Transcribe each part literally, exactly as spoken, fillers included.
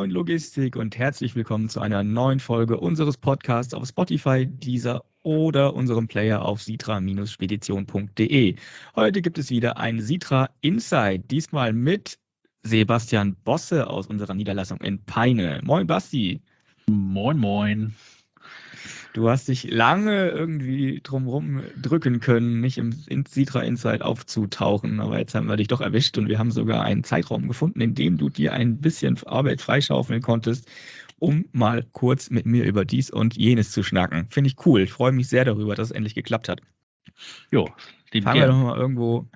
Moin Logistik und herzlich willkommen zu einer neuen Folge unseres Podcasts auf Spotify, Deezer oder unserem Player auf sitra Spedition punkt de. Heute gibt es wieder ein Sitra Insight, diesmal mit Sebastian Bosse aus unserer Niederlassung in Peine. Moin Basti. Moin moin. Du hast dich lange irgendwie drumherum drücken können, nicht im Sitra Insight aufzutauchen, aber jetzt haben wir dich doch erwischt und wir haben sogar einen Zeitraum gefunden, in dem du dir ein bisschen Arbeit freischaufeln konntest, um mal kurz mit mir über dies und jenes zu schnacken. Finde ich cool. Ich freue mich sehr darüber, dass es endlich geklappt hat. Jo, fangen wir doch mal irgendwo,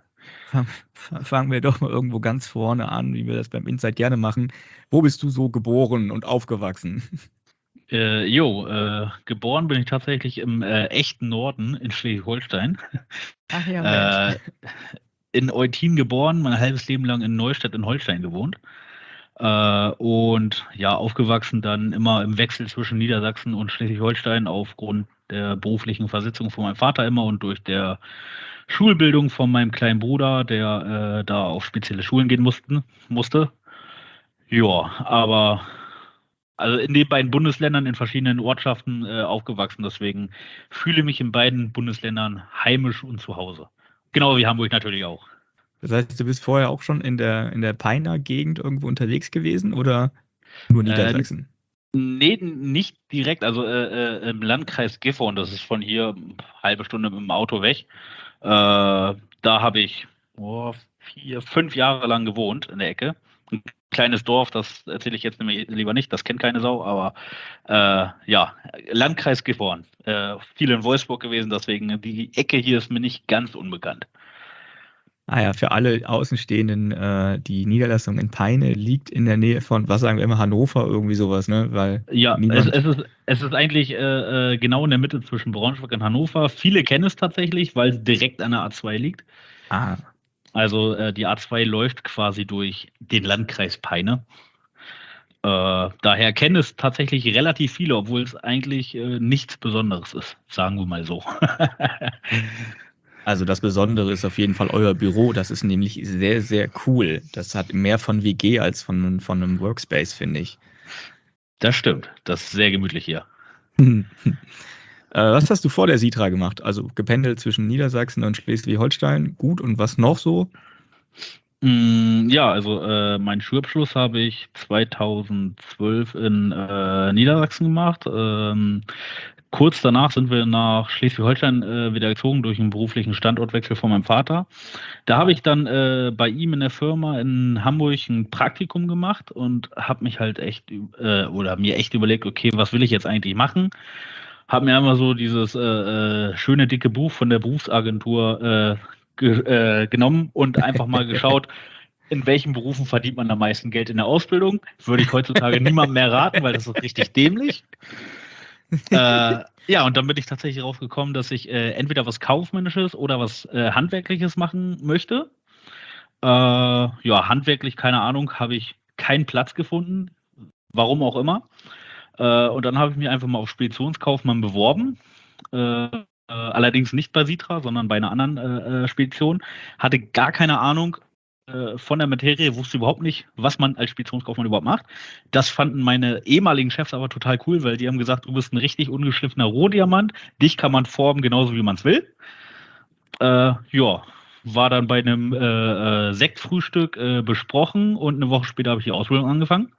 fangen wir doch mal irgendwo ganz vorne an, wie wir das beim Insight gerne machen. Wo bist du so geboren und aufgewachsen? Äh, jo, äh, geboren bin ich tatsächlich im äh, echten Norden in Schleswig-Holstein. Ach ja, äh, in Eutin geboren, mein halbes Leben lang in Neustadt in Holstein gewohnt. Äh, und ja, aufgewachsen dann immer im Wechsel zwischen Niedersachsen und Schleswig-Holstein aufgrund der beruflichen Versitzung von meinem Vater immer und durch der Schulbildung von meinem kleinen Bruder, der äh, da auf spezielle Schulen gehen mussten, musste. Ja, aber also in den beiden Bundesländern in verschiedenen Ortschaften äh, aufgewachsen. Deswegen fühle mich in beiden Bundesländern heimisch und zu Hause. Genau wie Hamburg natürlich auch. Das heißt, du bist vorher auch schon in der, in der Peiner Gegend irgendwo unterwegs gewesen oder nur Niedersachsen? Äh, nee, nicht direkt. Also äh, äh, im Landkreis Gifhorn, das ist von hier eine halbe Stunde mit dem Auto weg. Äh, da habe ich oh, vier, fünf Jahre lang gewohnt in der Ecke. Ein kleines Dorf, das erzähle ich jetzt lieber nicht, das kennt keine Sau, aber äh, ja, Landkreis Gifhorn. Äh, viel in Wolfsburg gewesen, deswegen die Ecke hier ist mir nicht ganz unbekannt. Ah ja, für alle Außenstehenden, äh, die Niederlassung in Peine liegt in der Nähe von, was sagen wir immer, Hannover, irgendwie sowas, ne? Weil ja, niemand... es, es, ist, es ist eigentlich äh, genau in der Mitte zwischen Braunschweig und Hannover. Viele kennen es tatsächlich, weil es direkt an der A zwei liegt. Ah. Also äh, die A zwei läuft quasi durch den Landkreis Peine. Äh, daher kennen es tatsächlich relativ viele, obwohl es eigentlich äh, nichts Besonderes ist, sagen wir mal so. Also das Besondere ist auf jeden Fall euer Büro. Das ist nämlich sehr, sehr cool. Das hat mehr von W G als von, von einem Workspace, finde ich. Das stimmt. Das ist sehr gemütlich hier. äh, was hast du vor der Sitra gemacht? Also gependelt zwischen Niedersachsen und Schleswig-Holstein. Gut, und was noch so? Mm, ja, also äh, meinen Schulabschluss habe ich zweitausendzwölf in äh, Niedersachsen gemacht. Ähm, kurz danach sind wir nach Schleswig-Holstein äh, wieder gezogen durch einen beruflichen Standortwechsel von meinem Vater. Da habe ich dann äh, bei ihm in der Firma in Hamburg ein Praktikum gemacht und habe mich halt echt äh, oder mir echt überlegt, okay, was will ich jetzt eigentlich machen? Habe mir einmal so dieses äh, äh, schöne dicke Buch von der Berufsagentur äh, ge äh, genommen und einfach mal geschaut, in welchen Berufen verdient man am meisten Geld in der Ausbildung. Würde ich heutzutage niemandem mehr raten, weil das ist richtig dämlich. äh, ja, und dann bin ich tatsächlich rausgekommen, dass ich äh, entweder was Kaufmännisches oder was äh, Handwerkliches machen möchte. Äh, ja, handwerklich, keine Ahnung, habe ich keinen Platz gefunden, warum auch immer. Äh, und dann habe ich mich einfach mal auf Speditionskaufmann beworben. Äh, allerdings nicht bei Sitra, sondern bei einer anderen äh, Spedition. Hatte gar keine Ahnung äh, von der Materie, wusste überhaupt nicht, was man als Speditionskaufmann überhaupt macht. Das fanden meine ehemaligen Chefs aber total cool, weil die haben gesagt, du bist ein richtig ungeschliffener Rohdiamant, dich kann man formen genauso, wie man es will. Äh, ja, war dann bei einem äh, Sektfrühstück äh, besprochen und eine Woche später habe ich die Ausbildung angefangen.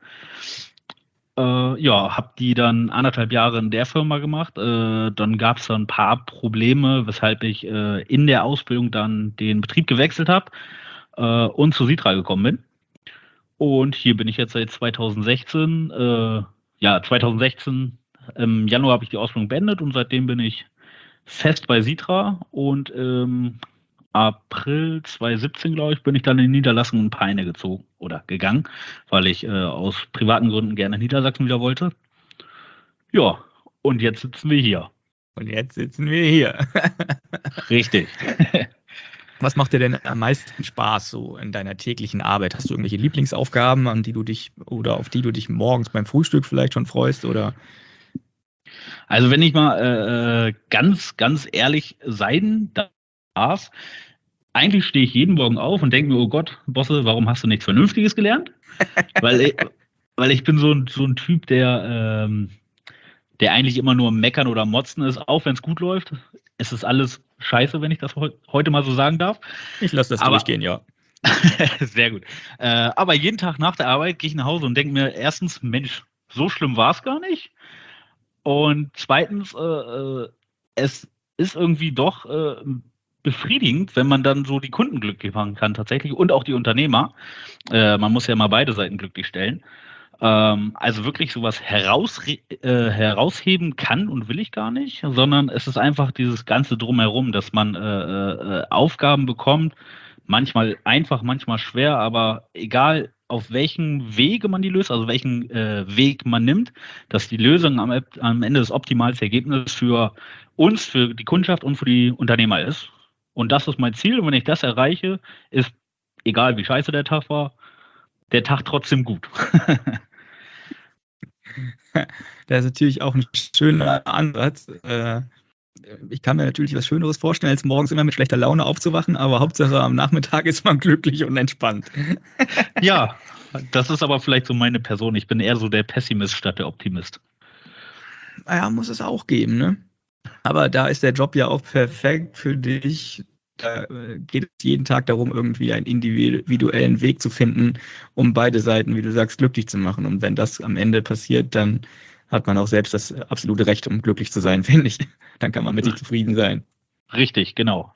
Äh, ja, habe die dann anderthalb Jahre in der Firma gemacht. Äh, dann gab es da ein paar Probleme, weshalb ich äh, in der Ausbildung dann den Betrieb gewechselt habe äh, und zu Sitra gekommen bin. Und hier bin ich jetzt seit zweitausendsechzehn. Äh, ja, zweitausendsechzehn im Januar habe ich die Ausbildung beendet und seitdem bin ich fest bei Sitra und ähm, April zweitausendsiebzehn, glaube ich, bin ich dann in Niederlassung in Peine gezogen oder gegangen, weil ich äh, aus privaten Gründen gerne in Niedersachsen wieder wollte. Ja, und jetzt sitzen wir hier. Und jetzt sitzen wir hier. Richtig. Was macht dir denn am meisten Spaß so in deiner täglichen Arbeit? Hast du irgendwelche Lieblingsaufgaben, an die du dich oder auf die du dich morgens beim Frühstück vielleicht schon freust oder? Also wenn ich mal äh, ganz, ganz ehrlich sein darf, eigentlich stehe ich jeden Morgen auf und denke mir, oh Gott, Bosse, warum hast du nichts Vernünftiges gelernt? Weil, weil ich bin so ein, so ein Typ, der, ähm, der eigentlich immer nur meckern oder motzen ist, auch wenn es gut läuft. Es ist alles scheiße, wenn ich das heu- heute mal so sagen darf. Ich lasse das Aber durchgehen, ja. sehr gut. Äh, aber jeden Tag nach der Arbeit gehe ich nach Hause und denke mir erstens, Mensch, so schlimm war es gar nicht. Und zweitens, äh, äh, es ist irgendwie doch äh, befriedigend, wenn man dann so die Kunden glücklich machen kann tatsächlich und auch die Unternehmer. Äh, man muss ja mal beide Seiten glücklich stellen. Ähm, also wirklich sowas heraus, äh, herausheben kann und will ich gar nicht, sondern es ist einfach dieses ganze Drumherum, dass man äh, äh, Aufgaben bekommt, manchmal einfach, manchmal schwer, aber egal auf welchen Wege man die löst, also welchen äh, Weg man nimmt, dass die Lösung am, am Ende das optimalste Ergebnis für uns, für die Kundschaft und für die Unternehmer ist. Und das ist mein Ziel. Und wenn ich das erreiche, ist, egal wie scheiße der Tag war, der Tag trotzdem gut. Das ist natürlich auch ein schöner Ansatz. Äh, Ich kann mir natürlich was Schöneres vorstellen, als morgens immer mit schlechter Laune aufzuwachen, aber Hauptsache am Nachmittag ist man glücklich und entspannt. Ja, das ist aber vielleicht so meine Person. Ich bin eher so der Pessimist statt der Optimist. Naja, muss es auch geben, ne? Aber da ist der Job ja auch perfekt für dich. Da äh, geht es jeden Tag darum, irgendwie einen individuellen Weg zu finden, um beide Seiten, wie du sagst, glücklich zu machen. Und wenn das am Ende passiert, dann hat man auch selbst das absolute Recht, um glücklich zu sein, finde ich. Dann kann man mit sich zufrieden sein. Richtig, genau.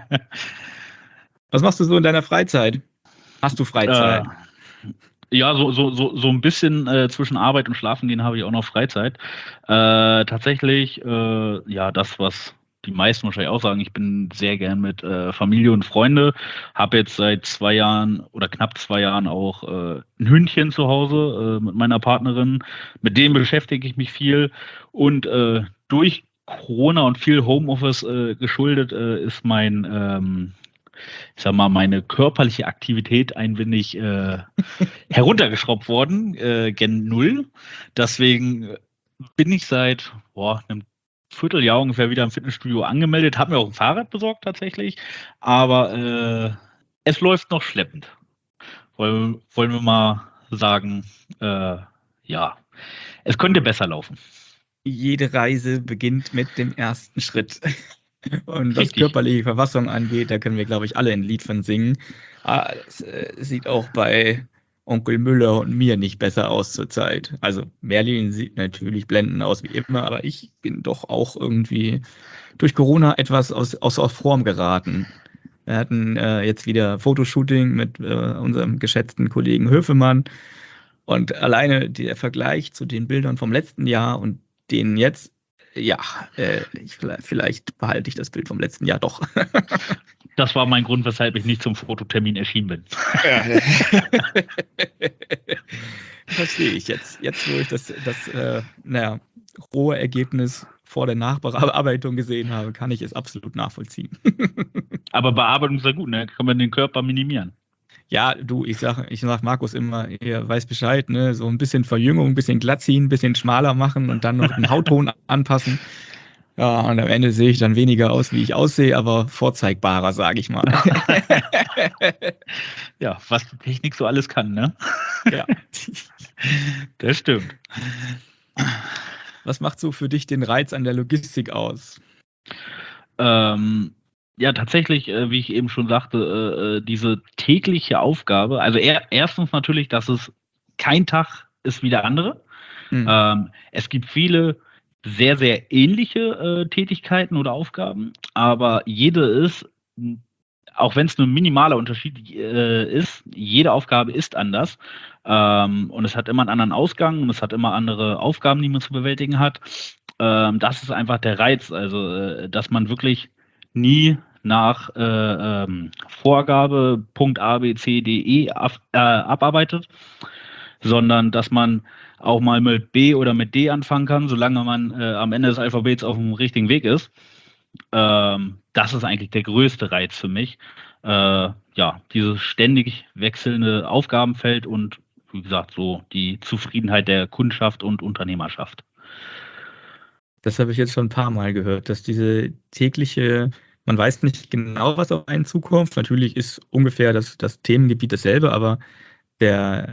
Was machst du so in deiner Freizeit? Hast du Freizeit? Äh, ja, so, so, so, so ein bisschen äh, zwischen Arbeit und Schlafen gehen habe ich auch noch Freizeit. Äh, tatsächlich, äh, ja, das, was die meisten wahrscheinlich auch sagen, ich bin sehr gern mit äh, Familie und Freunde, habe jetzt seit zwei Jahren oder knapp zwei Jahren auch äh, ein Hündchen zu Hause äh, mit meiner Partnerin. Mit dem beschäftige ich mich viel und äh, durch Corona und viel Homeoffice äh, geschuldet äh, ist mein ähm, ich sag mal, meine körperliche Aktivität ein wenig äh, heruntergeschraubt worden, äh, gen Null. Deswegen bin ich seit boah, einem Vierteljahr ungefähr wieder im Fitnessstudio angemeldet, habe mir auch ein Fahrrad besorgt tatsächlich, aber äh, es läuft noch schleppend. Wollen, wollen wir mal sagen, äh, ja, es könnte besser laufen. Jede Reise beginnt mit dem ersten Schritt. Und was Richtig. körperliche Verfassung angeht, da können wir, glaube ich, alle ein Lied von singen. Ah, es äh, sieht auch bei Onkel Müller und mir nicht besser aus zurzeit. Also Merlin sieht natürlich blendend aus wie immer, aber ich bin doch auch irgendwie durch Corona etwas aus, außer Form geraten. Wir hatten äh, jetzt wieder Fotoshooting mit äh, unserem geschätzten Kollegen Höfemann und alleine der Vergleich zu den Bildern vom letzten Jahr und denen jetzt, ja, äh, ich, vielleicht behalte ich das Bild vom letzten Jahr doch. Das war mein Grund, weshalb ich nicht zum Fototermin erschienen bin. Verstehe ich jetzt. Jetzt, wo ich das, das äh, naja, rohe Ergebnis vor der Nachbearbeitung gesehen habe, kann ich es absolut nachvollziehen. Aber Bearbeitung ist ja gut, ne? Kann man den Körper minimieren. Ja, du, ich sag, ich sag Markus immer, er weiß Bescheid, ne? So ein bisschen Verjüngung, ein bisschen glatt ziehen, ein bisschen schmaler machen und dann noch den Hautton anpassen. Ja, und am Ende sehe ich dann weniger aus, wie ich aussehe, aber vorzeigbarer, sage ich mal. Ja, was die Technik so alles kann, ne? Ja. Das stimmt. Was macht so für dich den Reiz an der Logistik aus? Ähm, ja, tatsächlich, äh, wie ich eben schon sagte, äh, diese tägliche Aufgabe, also er, erstens natürlich, dass es kein Tag ist wie der andere. Hm. Ähm, es gibt viele sehr, sehr ähnliche äh, Tätigkeiten oder Aufgaben, aber jede ist, auch wenn es nur ein minimaler Unterschied äh, ist, jede Aufgabe ist anders. Ähm, und es hat immer einen anderen Ausgang und es hat immer andere Aufgaben, die man zu bewältigen hat. Ähm, das ist einfach der Reiz, also äh, dass man wirklich nie nach äh, ähm, Vorgabe Punkt A, B, C, D, E ab, äh, abarbeitet, sondern dass man auch mal mit B oder mit D anfangen kann, solange man äh, am Ende des Alphabets auf dem richtigen Weg ist. Ähm, das ist eigentlich der größte Reiz für mich. Äh, ja, dieses ständig wechselnde Aufgabenfeld und wie gesagt, so die Zufriedenheit der Kundschaft und Unternehmerschaft. Das habe ich jetzt schon ein paar Mal gehört, dass diese tägliche, man weiß nicht genau, was auf einen zukommt. Natürlich ist ungefähr das, das Themengebiet dasselbe, aber der,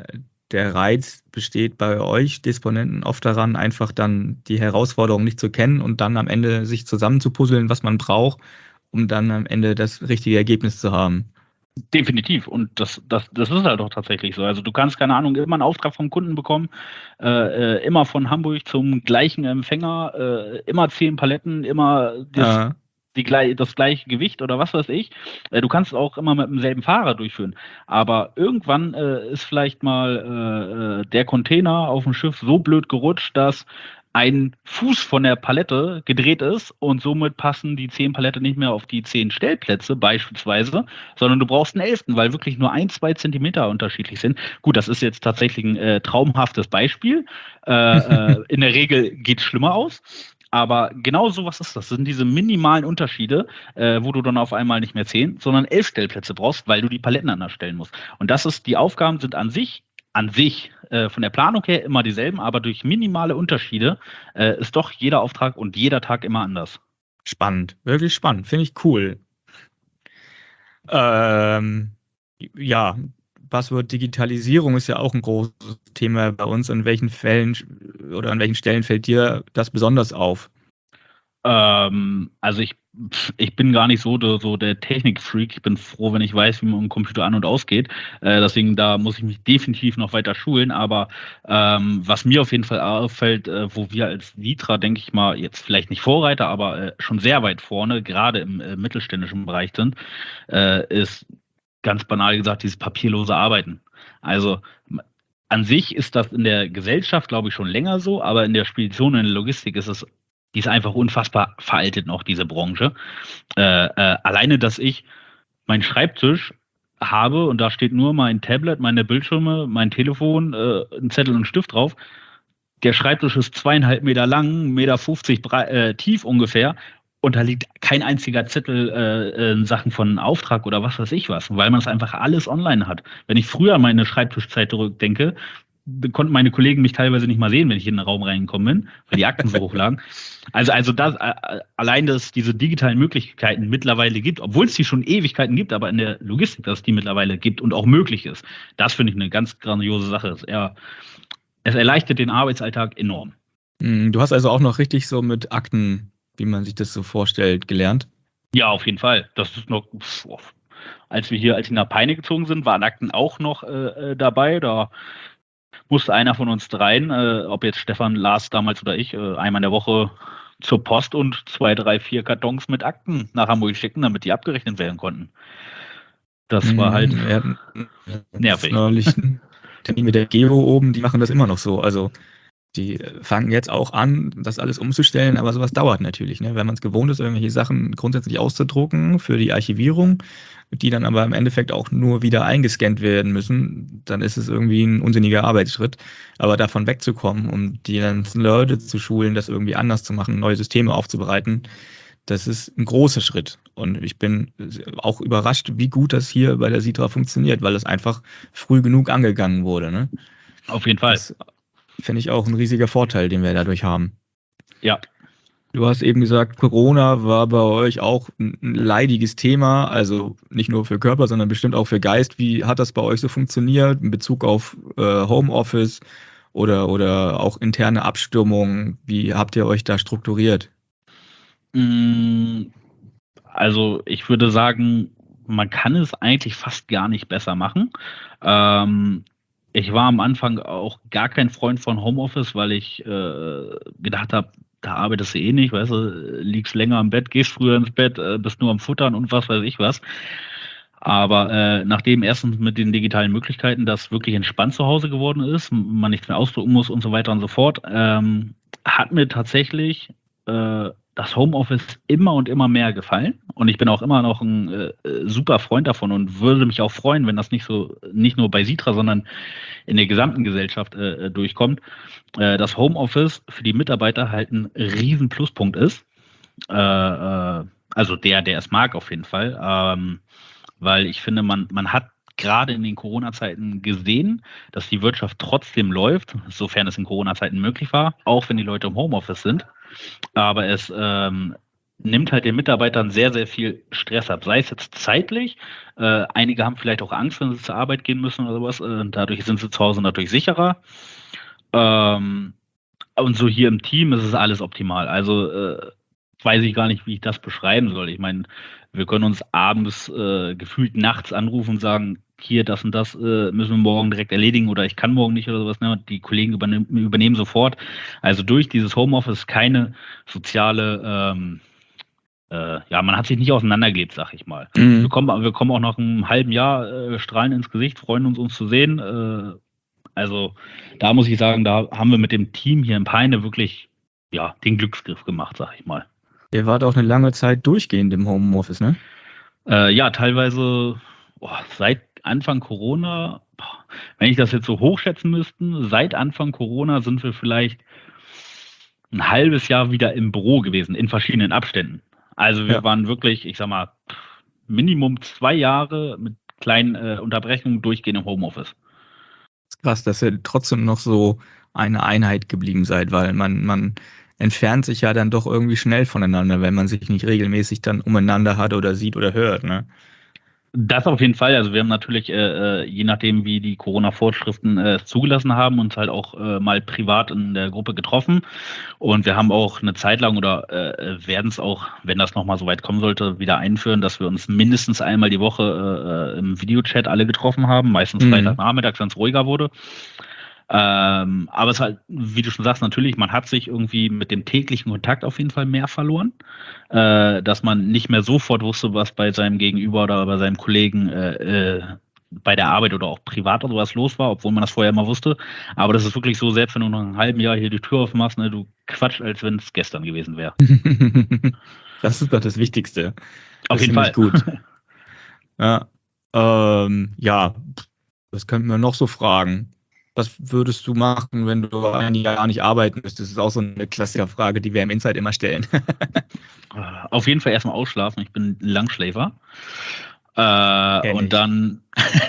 der Reiz besteht bei euch Disponenten oft daran, einfach dann die Herausforderung nicht zu kennen und dann am Ende sich zusammenzupuzzeln, was man braucht, um dann am Ende das richtige Ergebnis zu haben. Definitiv. Und das, das, das ist halt auch tatsächlich so. Also du kannst, keine Ahnung, immer einen Auftrag vom Kunden bekommen, äh, äh, immer von Hamburg zum gleichen Empfänger, äh, immer zehn Paletten, immer das, Ja. die, gleich- das gleiche Gewicht oder was weiß ich. Äh, du kannst es auch immer mit demselben Fahrer durchführen. Aber irgendwann äh, ist vielleicht mal äh, äh, der Container auf dem Schiff so blöd gerutscht, dass ein Fuß von der Palette gedreht ist und somit passen die zehn Palette nicht mehr auf die zehn Stellplätze beispielsweise, sondern du brauchst einen elften, weil wirklich nur ein, zwei Zentimeter unterschiedlich sind. Gut, das ist jetzt tatsächlich ein äh, traumhaftes Beispiel. Äh, äh, in der Regel geht es schlimmer aus. Aber genau sowas ist das. Das sind diese minimalen Unterschiede, äh, wo du dann auf einmal nicht mehr zehn, sondern elf Stellplätze brauchst, weil du die Paletten anders stellen musst. Und das ist, die Aufgaben sind an sich an sich äh, von der Planung her immer dieselben, aber durch minimale Unterschiede äh, ist doch jeder Auftrag und jeder Tag immer anders. Spannend, wirklich spannend, finde ich cool. Ähm, ja, Buzzword Digitalisierung ist ja auch ein großes Thema bei uns. In welchen Fällen oder an welchen Stellen fällt dir das besonders auf? Ähm, also ich, ich bin gar nicht so der, so der Technikfreak. Ich bin froh, wenn ich weiß, wie man einen Computer an- und ausgeht. Äh, deswegen, da muss ich mich definitiv noch weiter schulen. Aber ähm, was mir auf jeden Fall auffällt, äh, wo wir als Vitra, denke ich mal, jetzt vielleicht nicht Vorreiter, aber äh, schon sehr weit vorne, gerade im äh, mittelständischen Bereich sind, äh, ist ganz banal gesagt dieses papierlose Arbeiten. Also an sich ist das in der Gesellschaft, glaube ich, schon länger so, aber in der Spedition und in der Logistik ist es, die ist einfach unfassbar veraltet noch, diese Branche. Äh, äh, alleine, dass ich meinen Schreibtisch habe und da steht nur mein Tablet, meine Bildschirme, mein Telefon, äh, ein Zettel und ein Stift drauf. Der Schreibtisch ist zweieinhalb Meter lang, Meter fünfzig brei- äh, tief ungefähr. Und da liegt kein einziger Zettel äh, in Sachen von Auftrag oder was weiß ich was, weil man es einfach alles online hat. Wenn ich früher an meine Schreibtischzeit zurückdenke, konnten meine Kollegen mich teilweise nicht mal sehen, wenn ich in den Raum reingekommen bin, weil die Akten so hoch lagen. Also, also das, äh, allein, dass es diese digitalen Möglichkeiten mittlerweile gibt, obwohl es die schon Ewigkeiten gibt, aber in der Logistik, dass es die mittlerweile gibt und auch möglich ist, das finde ich eine ganz grandiose Sache. Es, eher, es erleichtert den Arbeitsalltag enorm. Du hast also auch noch richtig so mit Akten, wie man sich das so vorstellt, gelernt? Ja, auf jeden Fall. Das ist noch, als wir hier als nach Peine gezogen sind, waren Akten auch noch äh, dabei. Da musste einer von uns dreien, äh, ob jetzt Stefan, Lars damals oder ich, äh, einmal in der Woche zur Post und zwei, drei, vier Kartons mit Akten nach Hamburg schicken, damit die abgerechnet werden konnten. Das war halt Wir hatten nervig. Neulich einen Termin mit der Geo oben, die machen das immer noch so. Also die fangen jetzt auch an, das alles umzustellen, aber sowas dauert natürlich, ne? Wenn man es gewohnt ist, irgendwelche Sachen grundsätzlich auszudrucken für die Archivierung, die dann aber im Endeffekt auch nur wieder eingescannt werden müssen, dann ist es irgendwie ein unsinniger Arbeitsschritt. Aber davon wegzukommen, um die ganzen Leute zu schulen, das irgendwie anders zu machen, neue Systeme aufzubereiten, das ist ein großer Schritt. Und ich bin auch überrascht, wie gut das hier bei der Sitra funktioniert, weil es einfach früh genug angegangen wurde, ne? Auf jeden Fall. Das finde ich auch ein riesiger Vorteil, den wir dadurch haben. Ja. Du hast eben gesagt, Corona war bei euch auch ein leidiges Thema, also nicht nur für Körper, sondern bestimmt auch für Geist. Wie hat das bei euch so funktioniert in Bezug auf äh, Homeoffice oder, oder auch interne Abstimmung? Wie habt ihr euch da strukturiert? Also ich würde sagen, man kann es eigentlich fast gar nicht besser machen. Ähm, ich war am Anfang auch gar kein Freund von Homeoffice, weil ich äh, gedacht habe, da arbeitest du eh nicht, weißt du, liegst länger im Bett, gehst früher ins Bett, äh, bist nur am Futtern und was weiß ich was. Aber äh, nachdem erstens mit den digitalen Möglichkeiten das wirklich entspannt zu Hause geworden ist, man nichts mehr ausdrucken muss und so weiter und so fort, ähm, hat mir tatsächlich äh, das Homeoffice immer und immer mehr gefallen. Und ich bin auch immer noch ein äh, super Freund davon und würde mich auch freuen, wenn das nicht so, nicht nur bei Sitra, sondern in der gesamten Gesellschaft äh, durchkommt, äh, dass Homeoffice für die Mitarbeiter halt ein riesen Pluspunkt ist. Äh, äh, also der, der es mag auf jeden Fall. Ähm, weil ich finde, man, man hat gerade in den Corona-Zeiten gesehen, dass die Wirtschaft trotzdem läuft, sofern es in Corona-Zeiten möglich war, auch wenn die Leute im Homeoffice sind. Aber es ähm, nimmt halt den Mitarbeitern sehr, sehr viel Stress ab. Sei es jetzt zeitlich, äh, einige haben vielleicht auch Angst, wenn sie zur Arbeit gehen müssen oder sowas, äh, dadurch sind sie zu Hause natürlich sicherer. Ähm, und so hier im Team ist es alles optimal. Also äh, weiß ich gar nicht, wie ich das beschreiben soll. Ich meine, wir können uns abends äh, gefühlt nachts anrufen und sagen, hier, das und das äh, müssen wir morgen direkt erledigen oder ich kann morgen nicht oder sowas. Ne? Die Kollegen übernehmen, übernehmen sofort. Also durch dieses Homeoffice keine soziale, ähm, äh, ja, man hat sich nicht auseinandergelebt, sag ich mal. Mhm. Wir kommen, wir kommen auch nach einem halben Jahr äh, strahlen ins Gesicht, freuen uns, uns zu sehen. Äh, also da muss ich sagen, da haben wir mit dem Team hier in Peine wirklich ja, den Glücksgriff gemacht, sag ich mal. Ihr wart auch eine lange Zeit durchgehend im Homeoffice, ne? Äh, ja, teilweise boah, seit Anfang Corona, boah, wenn ich das jetzt so hochschätzen müsste, seit Anfang Corona sind wir vielleicht ein halbes Jahr wieder im Büro gewesen, in verschiedenen Abständen. Also wir Ja. waren wirklich, ich sag mal, Minimum zwei Jahre mit kleinen äh, Unterbrechungen durchgehend im Homeoffice. Ist krass, dass ihr trotzdem noch so eine Einheit geblieben seid, weil man, man entfernt sich ja dann doch irgendwie schnell voneinander, wenn man sich nicht regelmäßig dann umeinander hat oder sieht oder hört, ne? Das auf jeden Fall. Also wir haben natürlich, äh, je nachdem, wie die Corona-Vorschriften äh, es zugelassen haben, uns halt auch äh, mal privat in der Gruppe getroffen. Und wir haben auch eine Zeit lang oder äh, werden es auch, wenn das nochmal so weit kommen sollte, wieder einführen, dass wir uns mindestens einmal die Woche äh, im Videochat alle getroffen haben. Meistens Mhm. Freitagnachmittags, wenn es ruhiger wurde. Ähm, aber es ist halt, wie du schon sagst, natürlich, man hat sich irgendwie mit dem täglichen Kontakt auf jeden Fall mehr verloren, äh, dass man nicht mehr sofort wusste, was bei seinem Gegenüber oder bei seinem Kollegen äh, äh, bei der Arbeit oder auch privat oder sowas los war, obwohl man das vorher immer wusste. Aber das ist wirklich so, selbst wenn du nach einem halben Jahr hier die Tür aufmachst, ne, du quatscht, als wenn es gestern gewesen wäre. Das ist doch das Wichtigste. Auf Das jeden finde Fall. ich gut. Ja, ähm, ja, was könnten wir noch so fragen? Was würdest du machen, wenn du ein Jahr nicht arbeiten müsstest? Das ist auch so eine Klassikerfrage, die wir im Insight immer stellen. Auf jeden Fall erstmal ausschlafen. Ich bin ein Langschläfer. Äh, Kenn und ich. dann,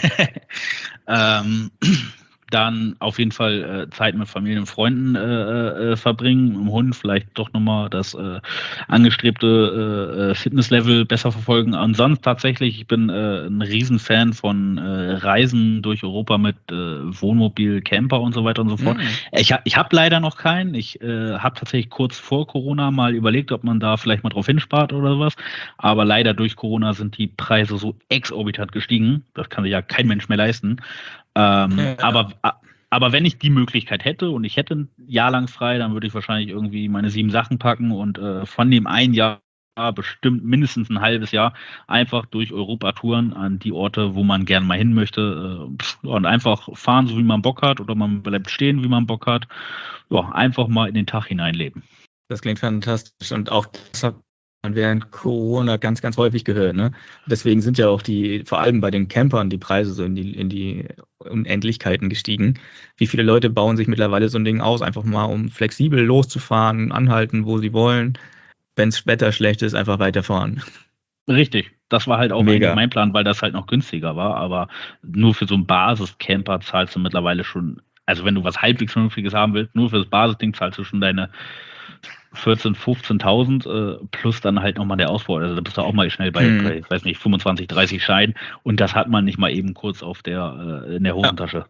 ähm, dann auf jeden Fall äh, Zeit mit Familie und Freunden äh, äh, verbringen, mit dem Hund vielleicht doch nochmal das äh, angestrebte äh, Fitnesslevel besser verfolgen. Und sonst tatsächlich, ich bin äh, ein Riesenfan von äh, Reisen durch Europa mit äh, Wohnmobil, Camper und so weiter und so fort. Mhm. Ich, ha ich habe leider noch keinen. Ich äh, habe tatsächlich kurz vor Corona mal überlegt, ob man da vielleicht mal drauf hinspart oder sowas. Aber leider durch Corona sind die Preise so exorbitant gestiegen. Das kann sich ja kein Mensch mehr leisten. Ähm, Ja. aber, aber wenn ich die Möglichkeit hätte und ich hätte ein Jahr lang frei, dann würde ich wahrscheinlich irgendwie meine sieben Sachen packen und äh, von dem ein Jahr bestimmt mindestens ein halbes Jahr einfach durch Europa touren an die Orte, wo man gerne mal hin möchte äh, und einfach fahren, so wie man Bock hat oder man bleibt stehen, wie man Bock hat. Ja, einfach mal in den Tag hineinleben. Das klingt fantastisch und auch das hat man während Corona ganz, ganz häufig gehört, ne? Deswegen sind ja auch die, vor allem bei den Campern, die Preise so in die, in die Unendlichkeiten gestiegen. Wie viele Leute bauen sich mittlerweile so ein Ding aus, einfach mal um flexibel loszufahren, anhalten, wo sie wollen. Wenn das Wetter schlecht ist, einfach weiterfahren. Richtig, das war halt auch Mega. eigentlich mein Plan, weil das halt noch günstiger war, aber nur für so einen Basis-Camper zahlst du mittlerweile schon, also wenn du was halbwegs Vernünftiges haben willst, nur für das Basisding zahlst du schon deine vierzehntausend, fünfzehntausend äh, plus dann halt nochmal der Ausbau. Also da bist du auch mal schnell bei, Hm. bei weiß nicht, fünfundzwanzig, dreißig Scheinen und das hat man nicht mal eben kurz auf der, äh, in der Hosentasche.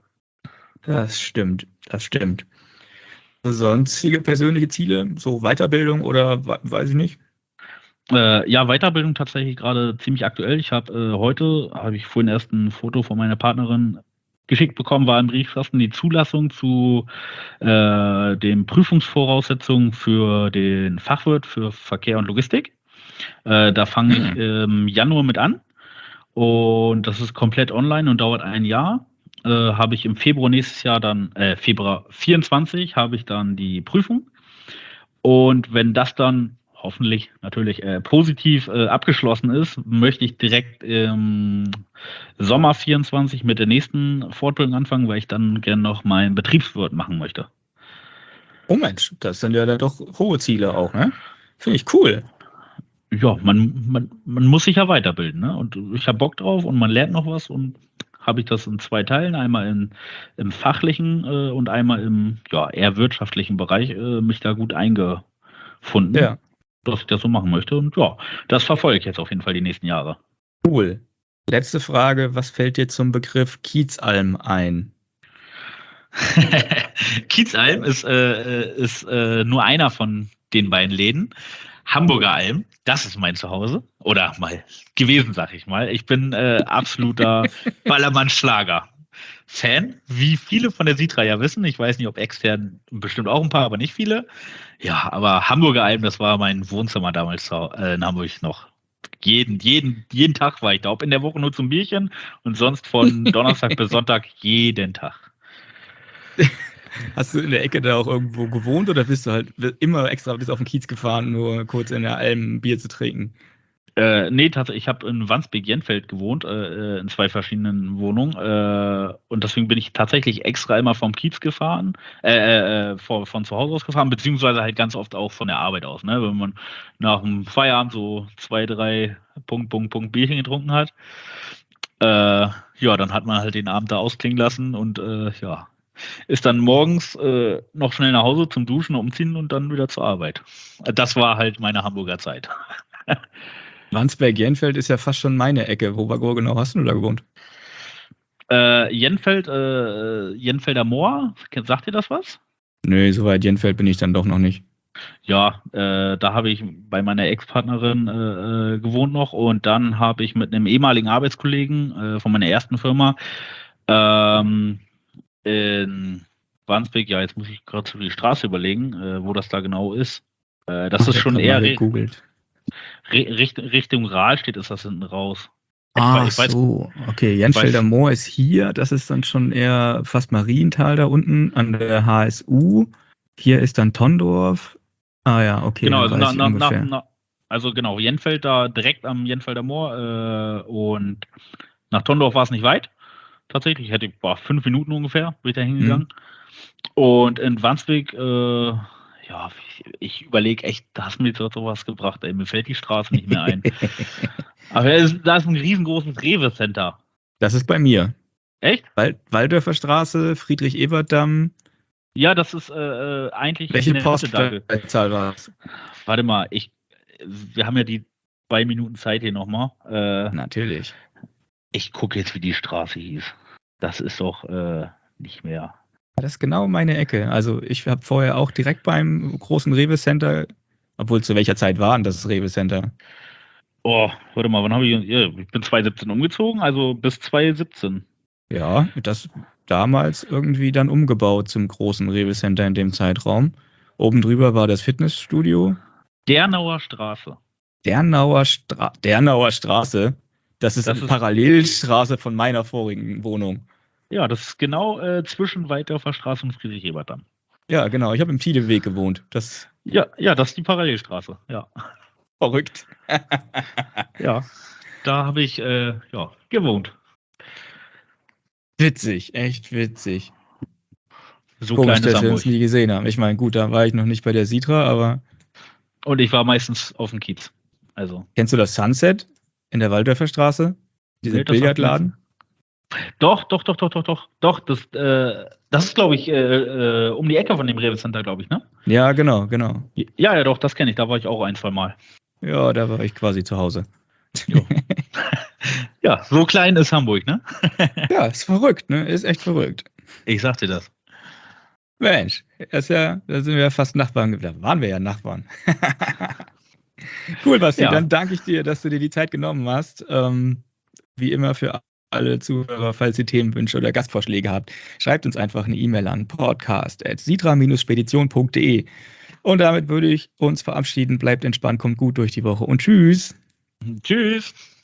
Das stimmt, das stimmt. Sonstige persönliche Ziele, so Weiterbildung oder we- weiß ich nicht? Äh, ja, Weiterbildung tatsächlich gerade ziemlich aktuell. Ich habe äh, heute, habe ich vorhin erst ein Foto von meiner Partnerin geschickt bekommen, war im Briefkasten die Zulassung zu äh, den Prüfungsvoraussetzungen für den Fachwirt für Verkehr und Logistik. Äh, da fange ich Hm. im Januar mit an und das ist komplett online und dauert ein Jahr. Äh, habe ich im Februar nächstes Jahr dann, äh, Februar vierundzwanzig, habe ich dann die Prüfung. Und wenn das dann hoffentlich natürlich äh, positiv äh, abgeschlossen ist, möchte ich direkt im Sommer vierundzwanzig mit der nächsten Fortbildung anfangen, weil ich dann gerne noch meinen Betriebswirt machen möchte. Oh Mensch, das sind ja dann doch hohe Ziele auch, ne? Finde ich cool. Ja, man, man, man muss sich ja weiterbilden, ne? Und ich habe Bock drauf und man lernt noch was und habe ich das in zwei Teilen, einmal in, im fachlichen äh, und einmal im ja, eher wirtschaftlichen Bereich äh, mich da gut eingefunden. Ja. dass ich das so machen möchte. Und ja, das verfolge ich jetzt auf jeden Fall die nächsten Jahre. Cool. Letzte Frage, was fällt dir zum Begriff Kiezalm ein? Kiezalm ist, äh, ist äh, nur einer von den beiden Läden. Hamburger Alm, das ist mein Zuhause. Oder mal gewesen, sag ich mal. Ich bin äh, absoluter Ballermann-Schlager-Fan, wie viele von der Sitra ja wissen. Ich weiß nicht, ob extern, bestimmt auch ein paar, aber nicht viele. Ja, aber Hamburger Alm, das war mein Wohnzimmer damals äh, in Hamburg noch. Jeden, jeden, jeden Tag war ich da, ob in der Woche nur zum Bierchen und sonst von Donnerstag bis Sonntag jeden Tag. Hast du in der Ecke da auch irgendwo gewohnt oder bist du halt immer extra bis auf den Kiez gefahren, nur kurz in der Alm ein Bier zu trinken? Äh, nee, tatsächlich, ich habe in Wandsbek-Jenfeld gewohnt, äh, in zwei verschiedenen Wohnungen. Äh, und deswegen bin ich tatsächlich extra immer vom Kiez gefahren, äh, äh, von, von zu Hause aus gefahren, beziehungsweise halt ganz oft auch von der Arbeit aus. Ne? Wenn man nach dem Feierabend so zwei, drei Punkt, Punkt, Punkt Bierchen getrunken hat, äh, ja, dann hat man halt den Abend da ausklingen lassen und äh, ja, ist dann morgens äh, noch schnell nach Hause zum Duschen, umziehen und dann wieder zur Arbeit. Das war halt meine Hamburger Zeit. Wandsbek-Jenfeld ist ja fast schon meine Ecke. Wo, wo genau hast du da gewohnt? Äh, Jenfeld, äh, Jenfelder Moor, sagt dir das was? Nö, so weit Jenfeld bin ich dann doch noch nicht. Ja, äh, da habe ich bei meiner Ex-Partnerin äh, gewohnt noch und dann habe ich mit einem ehemaligen Arbeitskollegen äh, von meiner ersten Firma ähm, in Wandsbek, ja, jetzt muss ich gerade die Straße überlegen, äh, wo das da genau ist. Äh, das Ach, ist schon eher gegoogelt. Re Richt Richtung Rahlstedt ist das hinten raus. Ah, ich weiß, so. Okay, Jenfelder Moor ist hier. Das ist dann schon eher fast Marienthal da unten an der H S U. Hier ist dann Tondorf. Ah ja, okay. Genau, also, na, na, na, na, also genau, Jenfeld da direkt am Jenfelder Moor äh, und nach Tondorf war es nicht weit. Tatsächlich, ich hätte boah, fünf Minuten ungefähr, bin ich da hingegangen. Mhm. Und in Wandsbek, äh, ja, ich, ich überlege echt, da hast du mir jetzt sowas gebracht, ey, mir fällt die Straße nicht mehr ein. Aber ist, da ist ein riesengroßes Rewe-Center. Das ist bei mir. Echt? Wald, Walddörfer Friedrich-Ebert-Damm. Ja, das ist äh, eigentlich... Welche Postleitzahl war es? Warte mal, ich, wir haben ja die zwei Minuten Zeit hier nochmal. Äh, Natürlich. Ich gucke jetzt, wie die Straße hieß. Das ist doch äh, nicht mehr. Das ist genau meine Ecke. Also ich habe vorher auch direkt beim großen Rewe-Center, obwohl zu welcher Zeit war denn das Rewe-Center? Oh, warte mal, wann habe ich... Ja, ich bin zwanzig siebzehn umgezogen, also bis zwanzig siebzehn. Ja, das damals irgendwie dann umgebaut zum großen Rewe-Center in dem Zeitraum. Oben drüber war das Fitnessstudio. Dernauer Straße. Dernauer, Stra Dernauer Straße? Das ist eine Parallelstraße von meiner vorigen Wohnung. Ja, das ist genau äh, zwischen Walddörfer Straße und Friedrich-Ebert-Damm. Ja, genau. Ich habe im Tiedeweg gewohnt. Das ja, ja, das ist die Parallelstraße. Ja. Verrückt. Ja, da habe ich äh, ja, gewohnt. Witzig, echt witzig. So komisch, dass wir uns nie gesehen haben. Ich meine, gut, da war ich noch nicht bei der Sitra, aber... Und ich war meistens auf dem Kiez. Also. Kennst du das Sunset in der Walddörfer Straße? Dieser nee, Billardladen? Doch, doch, doch, doch, doch, doch. Doch, das, äh, das ist, glaube ich, äh, äh, um die Ecke von dem Rewe Center, glaube ich, ne? Ja, genau, genau. Ja, ja, doch, das kenne ich. Da war ich auch ein, zwei Mal. Ja, da war ich quasi zu Hause. Ja, so klein ist Hamburg, ne? Ja, ist verrückt, ne? Ist echt verrückt. Ich sag dir das. Mensch, das ist ja, da sind wir ja fast Nachbarn. Da waren wir ja Nachbarn. Cool, Basti. Ja. Dann danke ich dir, dass du dir die Zeit genommen hast. Ähm, wie immer für alle Zuhörer, falls ihr Themenwünsche oder Gastvorschläge habt, schreibt uns einfach eine E-Mail an podcast at sitra spedition punkt de. Und damit würde ich uns verabschieden. Bleibt entspannt, kommt gut durch die Woche und tschüss. Tschüss.